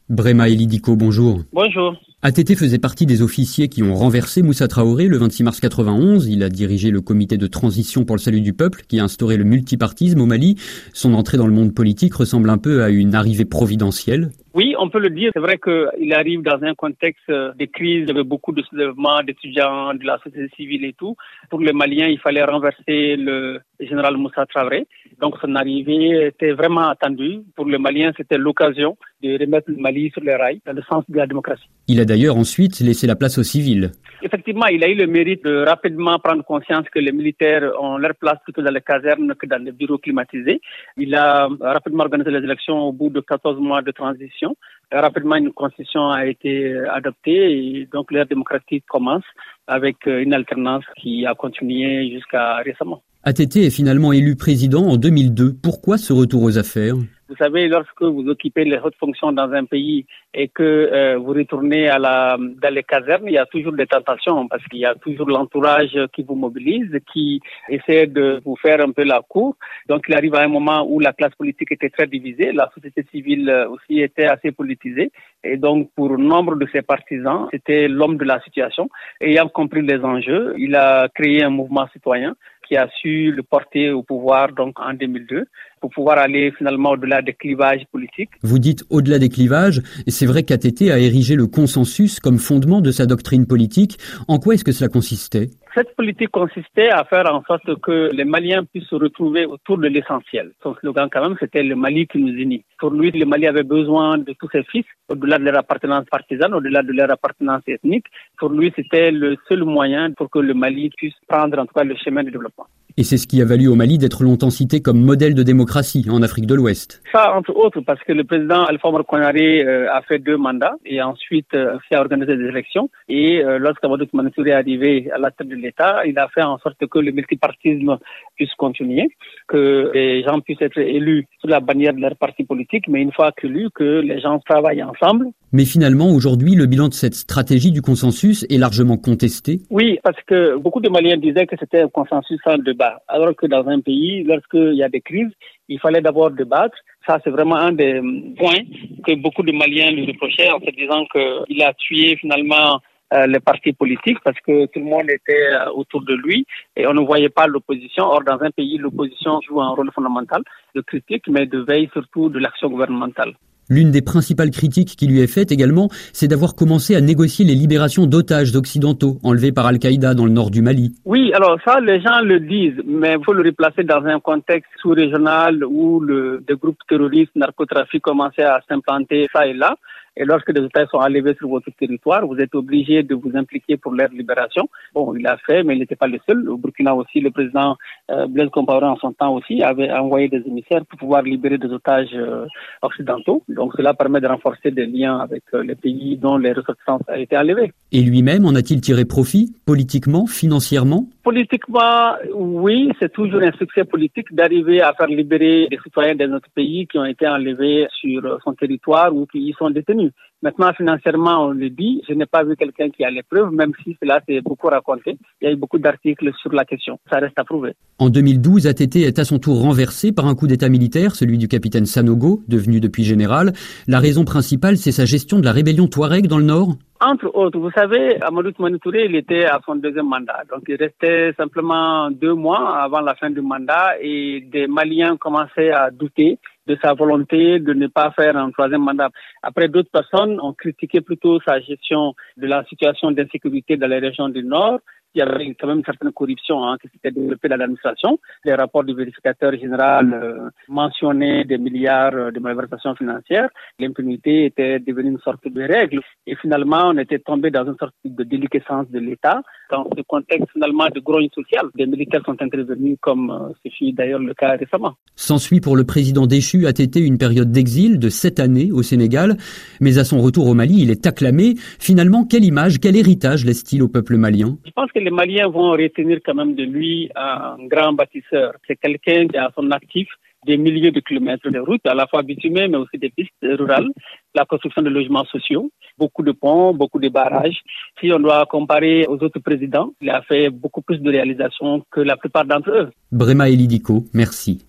Brema Elidiko, bonjour. Bonjour. ATT faisait partie des officiers qui ont renversé Moussa Traoré le 26 mars 91. Il a dirigé le comité de transition pour le salut du peuple qui a instauré le multipartisme au Mali. Son entrée dans le monde politique ressemble un peu à une arrivée providentielle. Oui, on peut le dire. C'est vrai qu'il arrive dans un contexte de crise. Il y avait beaucoup de soulèvements d'étudiants, de la société civile et tout. Pour les Maliens, il fallait renverser le général Moussa Traoré. Donc son arrivée était vraiment attendue. Pour les Maliens, c'était l'occasion de remettre le Mali sur les rails dans le sens de la démocratie. Il a d'ailleurs ensuite laissé la place aux civils. Effectivement, il a eu le mérite de rapidement prendre conscience que les militaires ont leur place plutôt dans les casernes que dans les bureaux climatisés. Il a rapidement organisé les élections au bout de 14 mois de transition. Rapidement, une constitution a été adoptée et donc l'ère démocratique commence avec une alternance qui a continué jusqu'à récemment. ATT est finalement élu président en 2002. Pourquoi ce retour aux affaires ? Vous savez, lorsque vous occupez les hautes fonctions dans un pays et que vous retournez dans les casernes, il y a toujours des tentations parce qu'il y a toujours l'entourage qui vous mobilise, qui essaie de vous faire un peu la cour. Donc, il arrive à un moment où la classe politique était très divisée, la société civile aussi était assez politisée. Et donc, pour nombre de ses partisans, c'était l'homme de la situation. Ayant compris les enjeux, il a créé un mouvement citoyen qui a su le porter au pouvoir donc en 2002 pour pouvoir aller finalement au-delà des clivages politiques. Vous dites au-delà des clivages, et c'est vrai qu'ATT a érigé le consensus comme fondement de sa doctrine politique. En quoi est-ce que cela consistait ? Cette politique consistait à faire en sorte que les Maliens puissent se retrouver autour de l'essentiel. Son slogan quand même, c'était le Mali qui nous unit. Pour lui, le Mali avait besoin de tous ses fils, au-delà de leur appartenance partisane, au-delà de leur appartenance ethnique. Pour lui, c'était le seul moyen pour que le Mali puisse prendre en tout cas le chemin du développement. Et c'est ce qui a valu au Mali d'être longtemps cité comme modèle de démocratie en Afrique de l'Ouest. Ça, entre autres, parce que le président Alpha Oumar Konaré a fait 2 mandats et ensuite a organisé des élections. Et lorsqu'Amadou Toumani Touré est arrivé à la tête de l'État, il a fait en sorte que le multipartisme puisse continuer, que les gens puissent être élus sous la bannière de leur parti politique, mais une fois qu'élus, que les gens travaillent ensemble. Mais finalement, aujourd'hui, le bilan de cette stratégie du consensus est largement contesté. Oui, parce que beaucoup de Maliens disaient que c'était un consensus sans débat. Alors que dans un pays, lorsqu'il y a des crises, il fallait d'abord débattre. Ça, c'est vraiment un des points que beaucoup de Maliens lui reprochaient en se disant qu'il a tué finalement les partis politiques parce que tout le monde était autour de lui et on ne voyait pas l'opposition. Or, dans un pays, l'opposition joue un rôle fondamental de critique, mais de veille surtout de l'action gouvernementale. L'une des principales critiques qui lui est faite également, c'est d'avoir commencé à négocier les libérations d'otages occidentaux enlevés par Al-Qaïda dans le nord du Mali. Oui, alors ça, les gens le disent, mais il faut le replacer dans un contexte sous-régional où des groupes terroristes, narcotrafic commençaient à s'implanter ça et là. Et lorsque des otages sont enlevés sur votre territoire, vous êtes obligé de vous impliquer pour leur libération. Bon, il l'a fait, mais il n'était pas le seul. Au Burkina aussi, le président Blaise Compaoré en son temps aussi avait envoyé des émissaires pour pouvoir libérer des otages occidentaux. Donc cela permet de renforcer des liens avec les pays dont les ressortissants ont été enlevés. Et lui-même en a-t-il tiré profit, politiquement, financièrement ? Politiquement, oui, c'est toujours un succès politique d'arriver à faire libérer des citoyens de notre pays qui ont été enlevés sur son territoire ou qui y sont détenus. Maintenant, financièrement, on le dit, je n'ai pas vu quelqu'un qui a les preuves, même si cela s'est beaucoup raconté. Il y a eu beaucoup d'articles sur la question. Ça reste à prouver. En 2012, ATT est à son tour renversé par un coup d'état militaire, celui du capitaine Sanogo, devenu depuis général. La raison principale, c'est sa gestion de la rébellion Touareg dans le Nord. Entre autres, vous savez, Amadou Toumani Touré, il était à son 2e mandat. Donc, il restait simplement 2 mois avant la fin du mandat et des Maliens commençaient à douter de sa volonté de ne pas faire un 3e mandat. Après, d'autres personnes ont critiqué plutôt sa gestion de la situation d'insécurité dans les régions du Nord. Il y avait quand même une certaine corruption qui s'était développée dans l'administration. Les rapports du vérificateur général mentionnaient des milliards de malversations financières. L'impunité était devenue une sorte de règle. Et finalement, on était tombé dans une sorte de déliquescence de l'État. Dans ce contexte finalement de grogne sociale, des militaires sont intervenus comme ce fut d'ailleurs le cas récemment. S'ensuit pour le président déchu ATT une période d'exil de 7 années au Sénégal. Mais à son retour au Mali, il est acclamé. Finalement, quelle image, quel héritage laisse-t-il au peuple malien ? Je pense que les Maliens vont retenir quand même de lui un grand bâtisseur. C'est quelqu'un qui a à son actif des milliers de kilomètres de routes, à la fois bitumées, mais aussi des pistes rurales, la construction de logements sociaux, beaucoup de ponts, beaucoup de barrages. Si on doit comparer aux autres présidents, il a fait beaucoup plus de réalisations que la plupart d'entre eux. Brema Elidiko, merci.